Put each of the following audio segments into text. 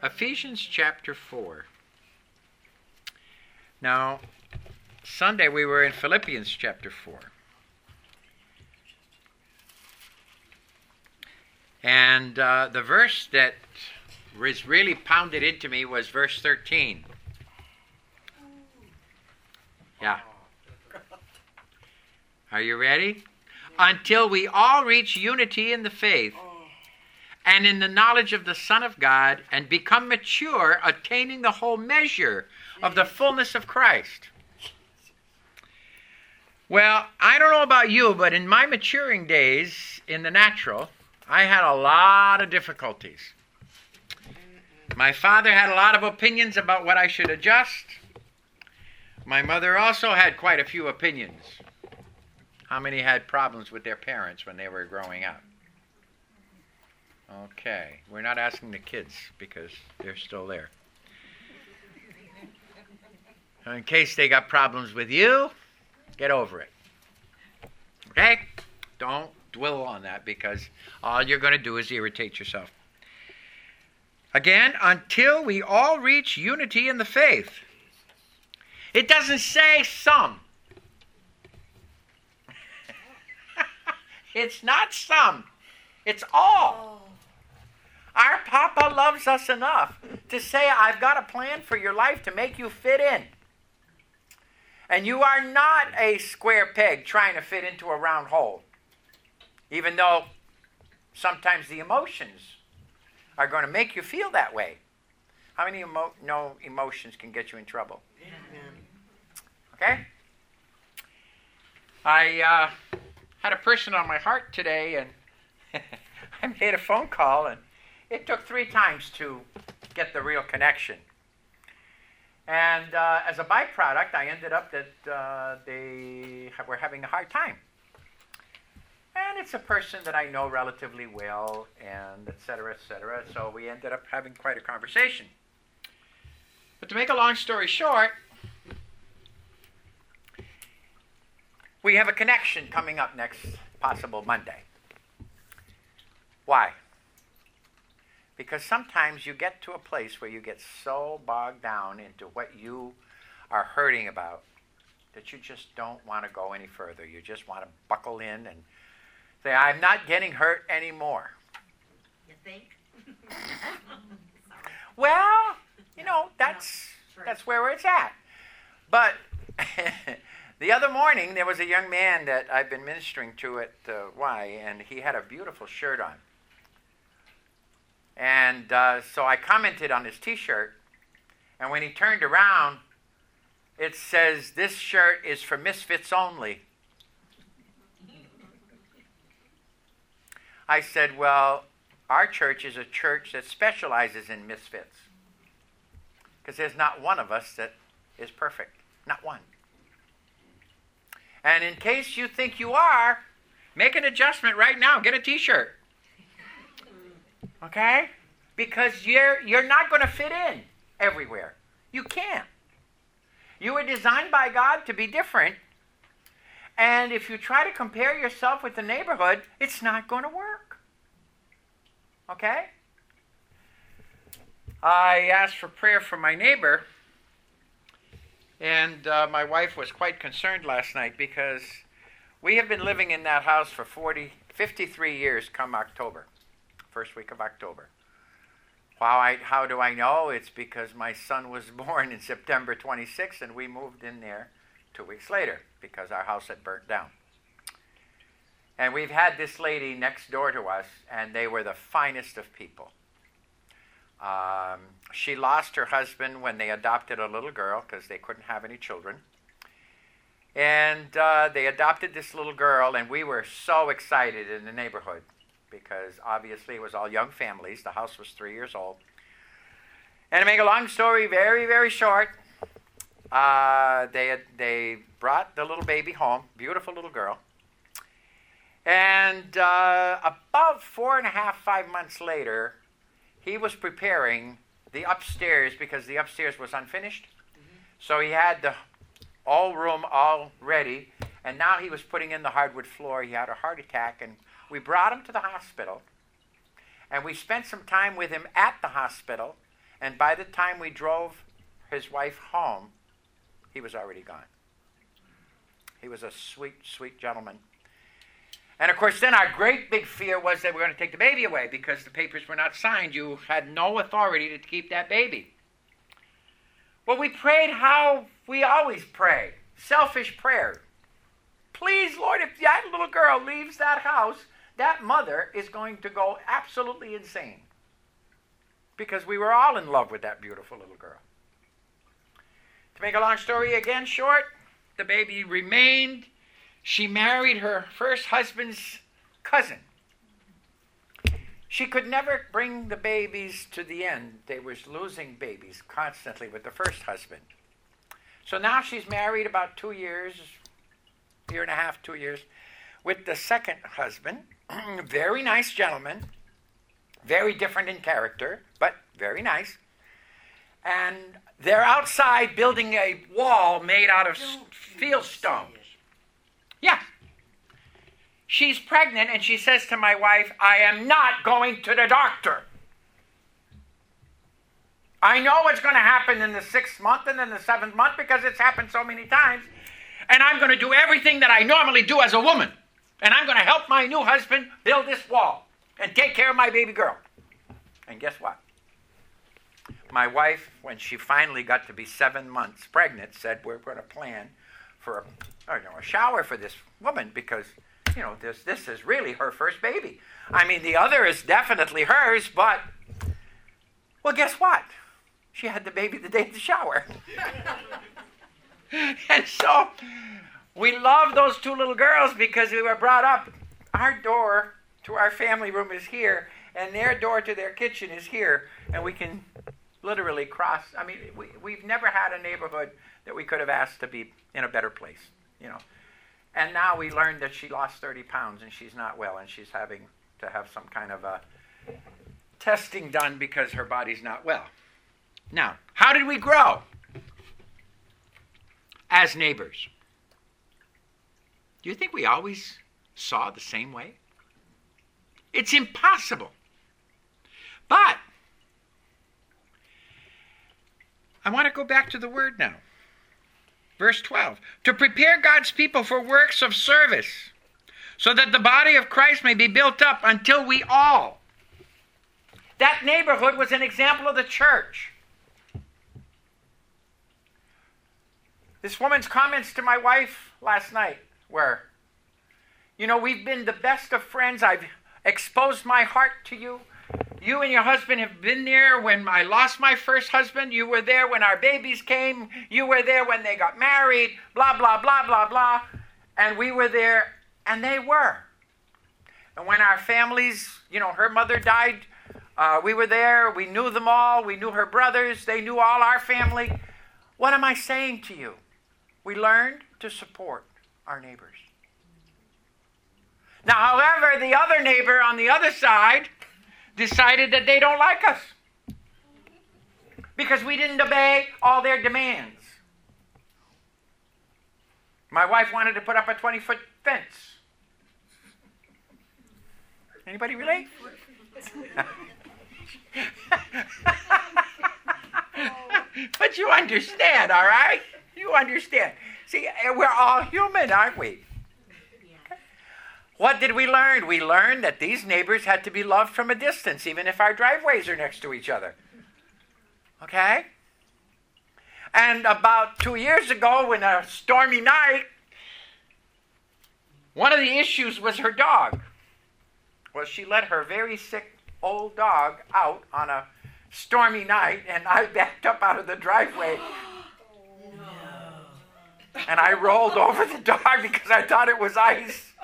Ephesians chapter 4. Now, Sunday we were in Philippians chapter 4. And the verse that was really pounded into me was verse 13. Yeah. Are you ready? Until we all reach unity in the faith and in the knowledge of the Son of God and become mature, attaining the whole measure of the fullness of Christ. Well, I don't know about you, but in my maturing days in the natural, I had a lot of difficulties. My father had a lot of opinions about what I should adjust. My mother also had quite a few opinions. How many had problems with their parents when they were growing up? Okay, we're not asking the kids because they're still there. In case they got problems with you, get over it. Okay? Don't dwell on that because all you're going to do is irritate yourself. Again, until we all reach unity in the faith. It doesn't say some. It's not some. It's all. Our Papa loves us enough to say, I've got a plan for your life to make you fit in. And you are not a square peg trying to fit into a round hole. Even though sometimes the emotions are going to make you feel that way. How many know emotions can get you in trouble? Okay? I had a person on my heart today, and I made a phone call, and it took 3 times to get the real connection. And as a byproduct, I ended up that they were having a hard time. And it's a person that I know relatively well, and et cetera, so we ended up having quite a conversation. But to make a long story short, we have a connection coming up next possible Monday. Why? Because sometimes you get to a place where you get so bogged down into what you are hurting about that you just don't want to go any further. You just want to buckle in and say, I'm not getting hurt anymore. You think? Well, that's where it's at. But the other morning, there was a young man that I've been ministering to at Y, and he had a beautiful shirt on. And so I commented on his T-shirt, and when he turned around, it says, this shirt is for misfits only. I said, well, our church is a church that specializes in misfits. Because there's not one of us that is perfect. Not one. And in case you think you are, make an adjustment right now. Get a T-shirt. Okay? Because you're not going to fit in everywhere. You can't. You were designed by God to be different. And if you try to compare yourself with the neighborhood, it's not going to work. Okay? I asked for prayer for my neighbor, and my wife was quite concerned last night because we have been living in that house for 53 years come October, first week of October. How do I know? It's because my son was born in September 26th, and we moved in there 2 weeks later because our house had burnt down. And we've had this lady next door to us, and they were the finest of people. She lost her husband when they adopted a little girl because they couldn't have any children. And they adopted this little girl, and we were so excited in the neighborhood because obviously it was all young families. The house was 3 years old. And to make a long story very, very short, they brought the little baby home, beautiful little girl. And about 4.5, 5 months later, he was preparing the upstairs because the upstairs was unfinished. Mm-hmm. So he had the all room all ready, and now he was putting in the hardwood floor. He had a heart attack, and we brought him to the hospital. And we spent some time with him at the hospital, And by the time we drove his wife home, he was already gone. He was a sweet, sweet gentleman. And of course, then our great big fear was that we were going to take the baby away because the papers were not signed. You had no authority to keep that baby. Well, we prayed how we always pray. Selfish prayer. Please, Lord, if that little girl leaves that house, that mother is going to go absolutely insane. Because we were all in love with that beautiful little girl. To make a long story again short, the baby remained. She married her first husband's cousin. She could never bring the babies to the end. They were losing babies constantly with the first husband. So now she's married about 2 years, year and a half, 2 years, with the second husband. Very nice gentleman. Very different in character, but very nice. And they're outside building a wall made out of fieldstone. Yeah. She's pregnant and she says to my wife, I am not going to the doctor. I know what's going to happen in the 6th month and in the 7th month because it's happened so many times. And I'm going to do everything that I normally do as a woman. And I'm going to help my new husband build this wall and take care of my baby girl. And guess what? My wife, when she finally got to be 7 months pregnant, said we're going to plan for a shower for this woman because, this is really her first baby. I mean, the other is definitely hers, but, well, guess what? She had the baby the day of the shower. And so we love those 2 little girls because we were brought up. Our door to our family room is here, and their door to their kitchen is here, and we can literally cross. I mean, we've never had a neighborhood that we could have asked to be in a better place, And now we learned that she lost 30 pounds, and she's not well, and she's having to have some kind of a testing done because her body's not well. Now, how did we grow? As neighbors. Do you think we always saw the same way? It's impossible. But I want to go back to the word now. Verse 12. To prepare God's people for works of service, so that the body of Christ may be built up until we all. That neighborhood was an example of the church. This woman's comments to my wife last night were, we've been the best of friends. I've exposed my heart to you. You and your husband have been there when I lost my first husband. You were there when our babies came. You were there when they got married. Blah, blah, blah, blah, blah. And we were there, and they were. And when our families, her mother died, we were there. We knew them all. We knew her brothers. They knew all our family. What am I saying to you? We learned to support our neighbors. Now, however, the other neighbor on the other side decided that they don't like us because we didn't obey all their demands. My wife wanted to put up a 20-foot fence. Anybody relate? But you understand, all right? You understand. See, we're all human, aren't we? What did we learn? We learned that these neighbors had to be loved from a distance, even if our driveways are next to each other. Okay? And about 2 years ago, in a stormy night, one of the issues was her dog. Well, she let her very sick old dog out on a stormy night, and I backed up out of the driveway. And I rolled over the dog because I thought it was ice.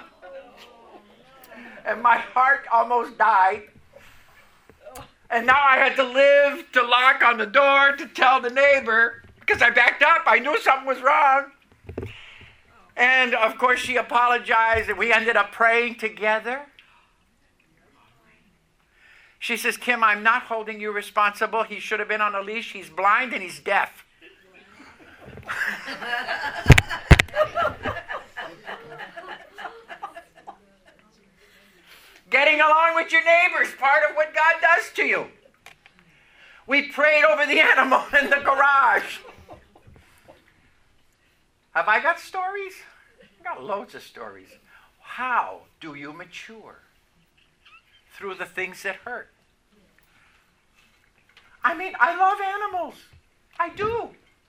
And my heart almost died. And now I had to live to knock on the door to tell the neighbor because I backed up. I knew something was wrong. And of course she apologized and we ended up praying together. She says, Kim, I'm not holding you responsible. He should have been on a leash. He's blind and he's deaf. Getting along with your neighbor is part of what God does to you. We prayed over the animal in the garage. Have I got stories? I've got loads of stories. How do you mature? Through the things that hurt. I mean, I love animals. I do.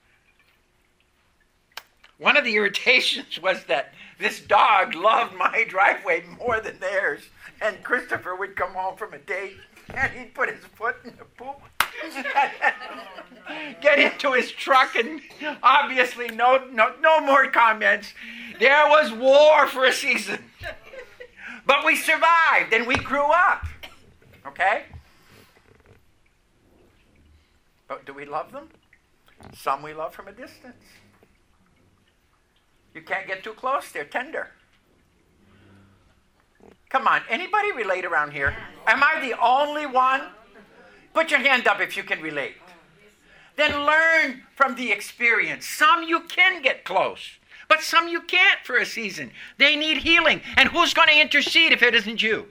One of the irritations was that this dog loved my driveway more than theirs. And Christopher would come home from a date and he'd put his foot in the poop. Get into his truck, and obviously no more comments. There was war for a season. But we survived and we grew up. Okay? But do we love them? Some we love from a distance. You can't get too close, they're tender. Come on, anybody relate around here? Am I the only one? Put your hand up if you can relate. Then learn from the experience. Some you can get close, but some you can't for a season. They need healing. And who's going to intercede if it isn't you?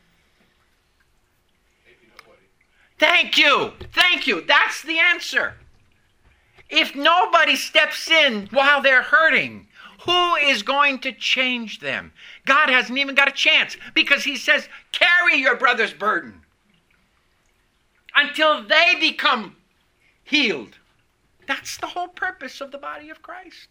Thank you. Thank you. That's the answer. If nobody steps in while they're hurting, who is going to change them? God hasn't even got a chance, because he says, carry your brother's burden until they become healed. That's the whole purpose of the body of Christ.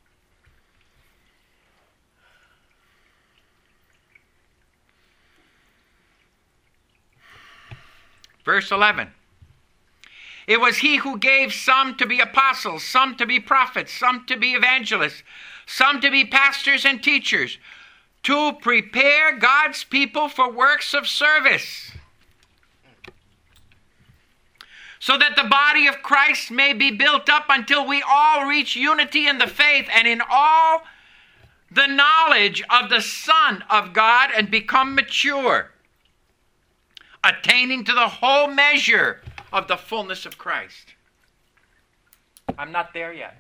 Verse 11. It was he who gave some to be apostles, some to be prophets, some to be evangelists, some to be pastors and teachers, to prepare God's people for works of service, so that the body of Christ may be built up until we all reach unity in the faith and in all the knowledge of the Son of God, and become mature, attaining to the whole measure of the fullness of Christ. I'm not there yet.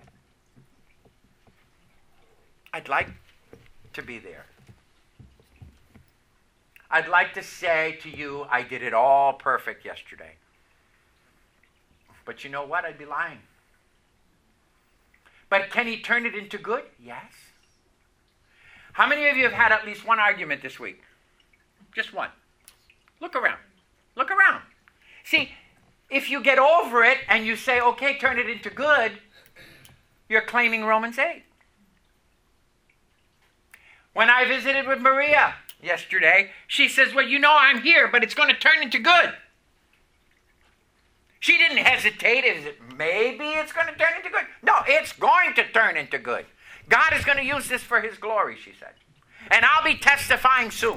I'd like to be there. I'd like to say to you, I did it all perfect yesterday. But you know what? I'd be lying. But can he turn it into good? Yes. How many of you have had at least one argument this week? Just one. Look around. Look around. See, if you get over it and you say, okay, turn it into good, you're claiming Romans 8. When I visited with Maria yesterday, she says, well, you know I'm here, but it's going to turn into good. She didn't hesitate. Is it maybe it's going to turn into good? No, it's going to turn into good. God is going to use this for his glory, she said. And I'll be testifying soon.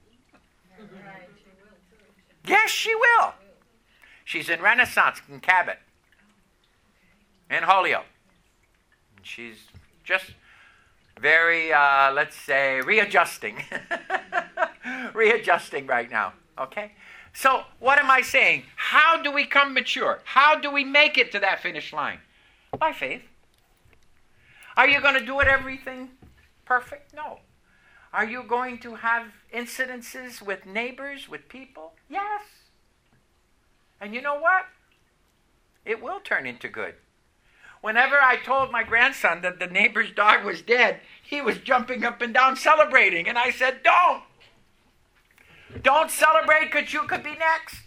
Yes, she will. She's in Renaissance in Cabot, in Holyoke. She's just very, let's say, readjusting. Readjusting right now, okay? So what am I saying? How do we come mature? How do we make it to that finish line? By faith. Are you going to do it everything perfect? No. Are you going to have incidences with neighbors, with people? Yes. And you know what? It will turn into good. Whenever I told my grandson that the neighbor's dog was dead, he was jumping up and down celebrating. And I said, don't. Don't celebrate, because you could be next.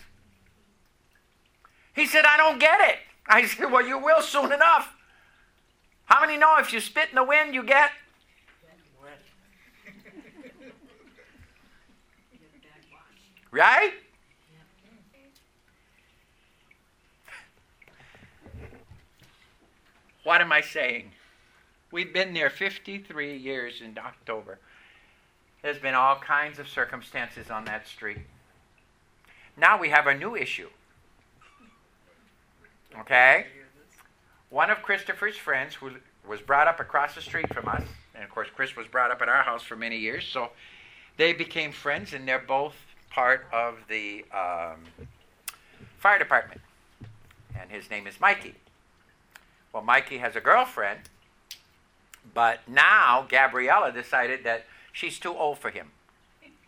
He said, I don't get it. I said, well, you will soon enough. How many know if you spit in the wind, you get? Right? What am I saying? We've been there 53 years in October. There's been all kinds of circumstances on that street. Now we have a new issue. Okay? One of Christopher's friends, who was brought up across the street from us, and of course Chris was brought up at our house for many years, so they became friends, and they're both part of the fire department. And his name is Mikey. Well, Mikey has a girlfriend, but now Gabriella decided that she's too old for him.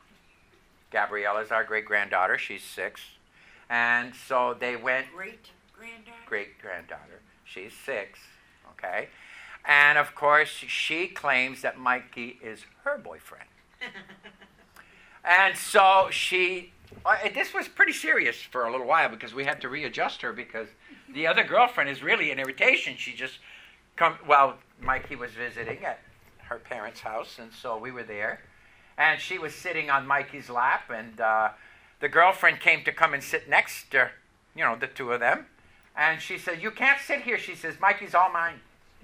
Gabriella's our great-granddaughter. She's 6. And so they went... great-granddaughter. She's 6, okay? And, of course, she claims that Mikey is her boyfriend. And so this was pretty serious for a little while because we had to readjust her because the other girlfriend is really an irritation. She just Mikey was visiting at her parents' house, and so we were there. And she was sitting on Mikey's lap, and the girlfriend came to come and sit next to, the two of them. And she said, "You can't sit here." She says, "Mikey's all mine."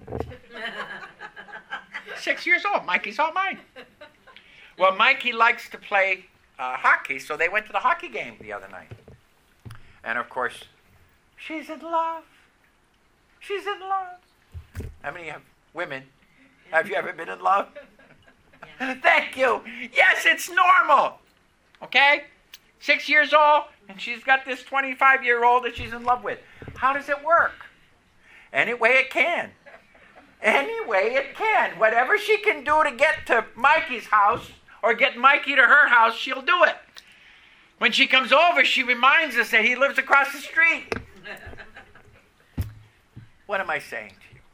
6 years old, Mikey's all mine. Well, Mikey likes to play hockey, so they went to the hockey game the other night. And, of course, she's in love. She's in love. How many women, have you ever been in love? Yeah. Thank you. Yes, it's normal. Okay? 6 years old, and she's got this 25-year-old that she's in love with. How does it work? Any way it can. Any way it can. Whatever she can do to get to Mikey's house or get Mikey to her house, she'll do it. When she comes over, she reminds us that he lives across the street. What am I saying to you?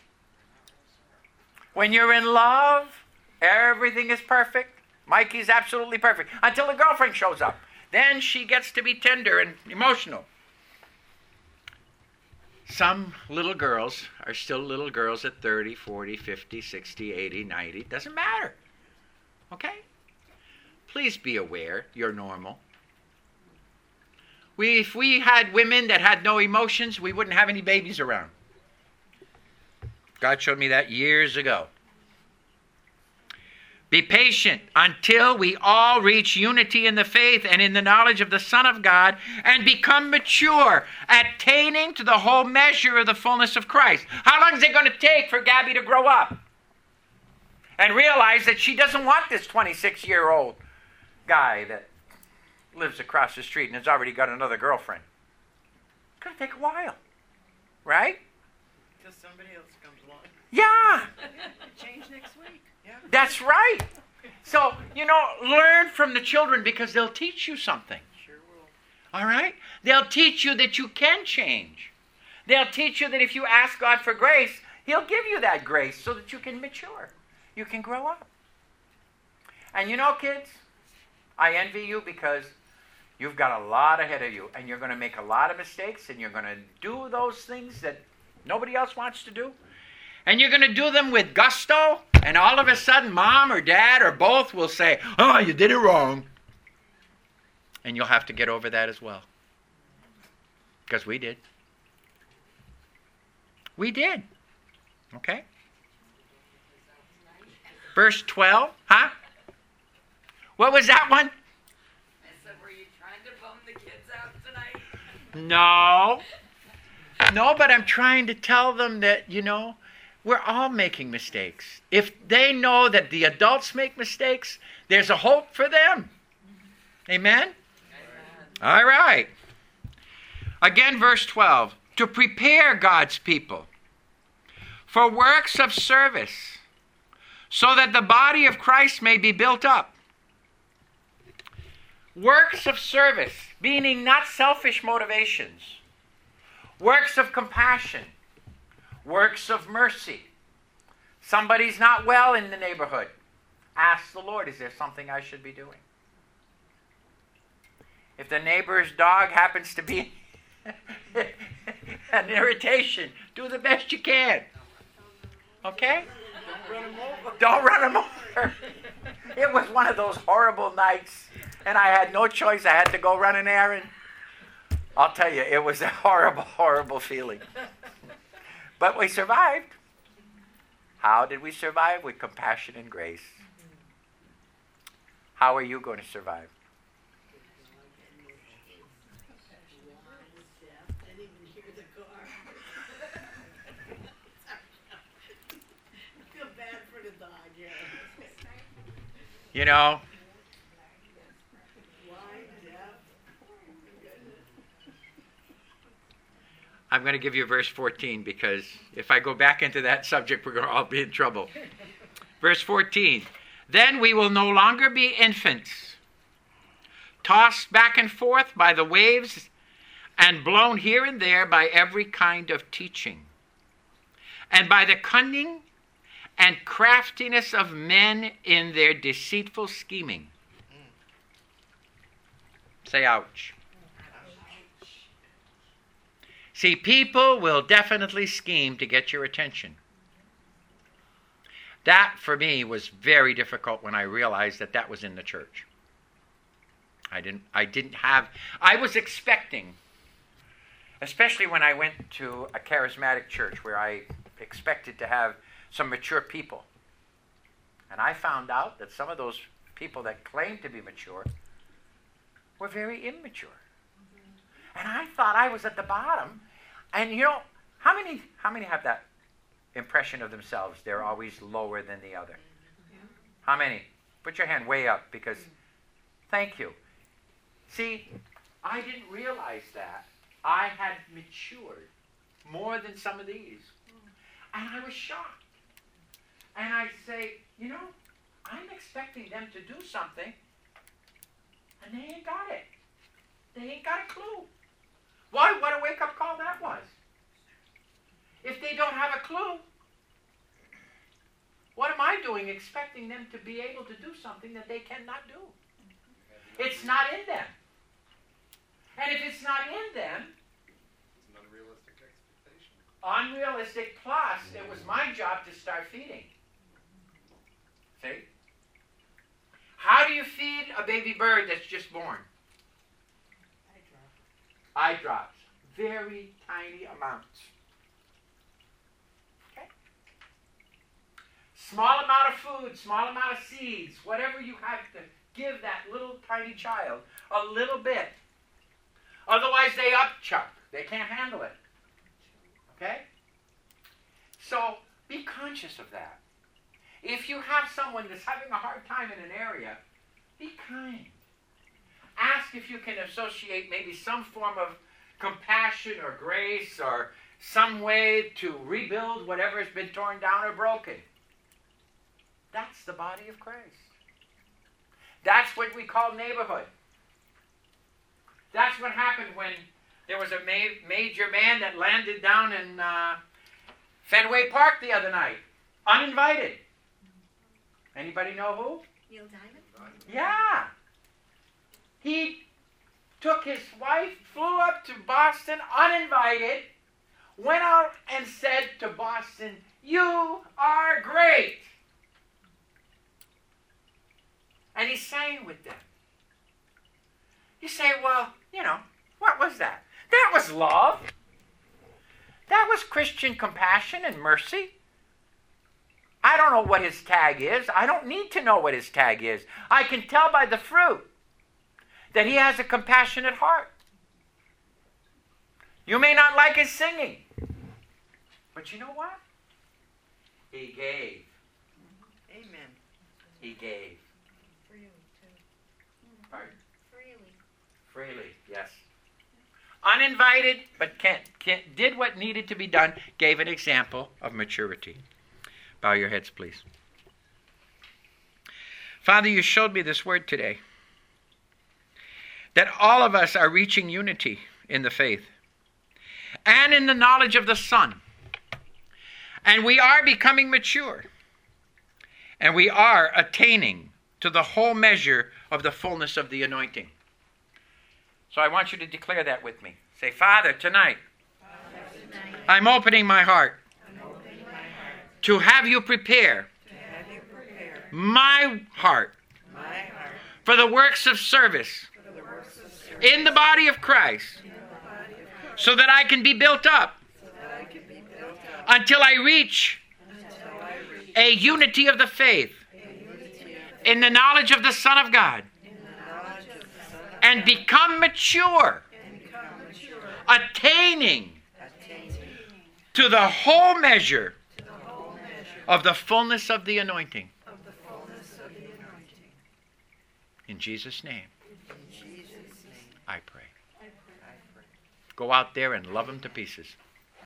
When you're in love, everything is perfect. Mikey's absolutely perfect. Until the girlfriend shows up. Then she gets to be tender and emotional. Some little girls are still little girls at 30, 40, 50, 60, 80, 90. Doesn't matter. Okay? Please be aware you're normal. If we had women that had no emotions, we wouldn't have any babies around. God showed me that years ago. Be patient until we all reach unity in the faith and in the knowledge of the Son of God and become mature, attaining to the whole measure of the fullness of Christ. How long is it going to take for Gabby to grow up and realize that she doesn't want this 26-year-old guy that lives across the street and has already got another girlfriend? It's going to take a while, right? Because somebody else comes along. Yeah. Change next week. Yeah. That's right. So, learn from the children because they'll teach you something. Sure will. All right? They'll teach you that you can change. They'll teach you that if you ask God for grace, He'll give you that grace so that you can mature. You can grow up. And kids, I envy you because you've got a lot ahead of you and you're going to make a lot of mistakes and you're going to do those things that nobody else wants to do. And you're going to do them with gusto, and all of a sudden mom or dad or both will say, "Oh, you did it wrong." And you'll have to get over that as well. Because we did. We did. Okay? Verse 12. Huh? What was that one? I said, were you trying to bum the kids out tonight? No, but I'm trying to tell them that, we're all making mistakes. If they know that the adults make mistakes, there's a hope for them. Amen? All right. Again, verse 12. To prepare God's people for works of service, so that the body of Christ may be built up. Works of service, meaning not selfish motivations. Works of compassion. Works of mercy. Somebody's not well in the neighborhood. Ask the Lord, is there something I should be doing? If the neighbor's dog happens to be an irritation, do the best you can. Okay? Don't run him over. It was one of those horrible nights, and I had no choice. I had to go run an errand. I'll tell you, it was a horrible, horrible feeling. But we survived. How did we survive? With compassion and grace. How are you going to survive? I'm going to give you verse 14 because if I go back into that subject, we're going to all be in trouble. Verse 14. Then we will no longer be infants, tossed back and forth by the waves and blown here and there by every kind of teaching, and by the cunning and craftiness of men in their deceitful scheming. Say ouch. See, people will definitely scheme to get your attention. That, for me, was very difficult when I realized that that was in the church. I was expecting, especially when I went to a charismatic church where I expected to have some mature people. And I found out that some of those people that claimed to be mature were very immature. And I thought I was at the bottom. And you know, how many have that impression of themselves? They're always lower than the other. How many? Put your hand way up, because thank you. See, I didn't realize that. I had matured more than some of these. And I was shocked. And I say, you know, I'm expecting them to do something, and they ain't got it. They ain't got a clue. Why? What a wake-up call that was. If they don't have a clue, what am I doing expecting them to be able to do something that they cannot do? It's not in them. And if it's not in them, it's an unrealistic expectation. Unrealistic, plus it was my job to start feeding. See? How do you feed a baby bird that's just born? Eye drops. Very tiny amounts. Okay? Small amount of food, small amount of seeds, whatever you have to give that little tiny child, a little bit. Otherwise they upchuck. They can't handle it. Okay? So be conscious of that. If you have someone that's having a hard time in an area, be kind. Ask if you can associate maybe some form of compassion or grace or some way to rebuild whatever has been torn down or broken. That's the body of Christ. That's what we call neighborhood. That's what happened when there was a major man that landed down in Fenway Park the other night, uninvited. Anybody know who? Neil Diamond? Yeah. He took his wife, flew up to Boston uninvited, went out and said to Boston, "You are great." And he sang with them. You say, well, you know, what was that? That was love. That was Christian compassion and mercy. I don't know what his tag is. I don't need to know what his tag is. I can tell by the fruit that he has a compassionate heart. You may not like his singing, but you know what? He gave. Amen. He gave. Freely, too. Pardon? Freely. Freely, yes. Uninvited, but did what needed to be done, gave an example of maturity. Bow your heads, please. Father, you showed me this word today, that all of us are reaching unity in the faith and in the knowledge of the Son. And we are becoming mature. And we are attaining to the whole measure of the fullness of the anointing. So I want you to declare that with me. Say, Father, tonight, I'm opening my heart to have you prepare my heart for the works of service in the body of Christ, so that I can be built up until I reach a unity of the faith in the knowledge of the Son of God, and become mature, attaining to the whole measure of the fullness of the anointing. In Jesus' name, I pray. Go out there and love them to pieces.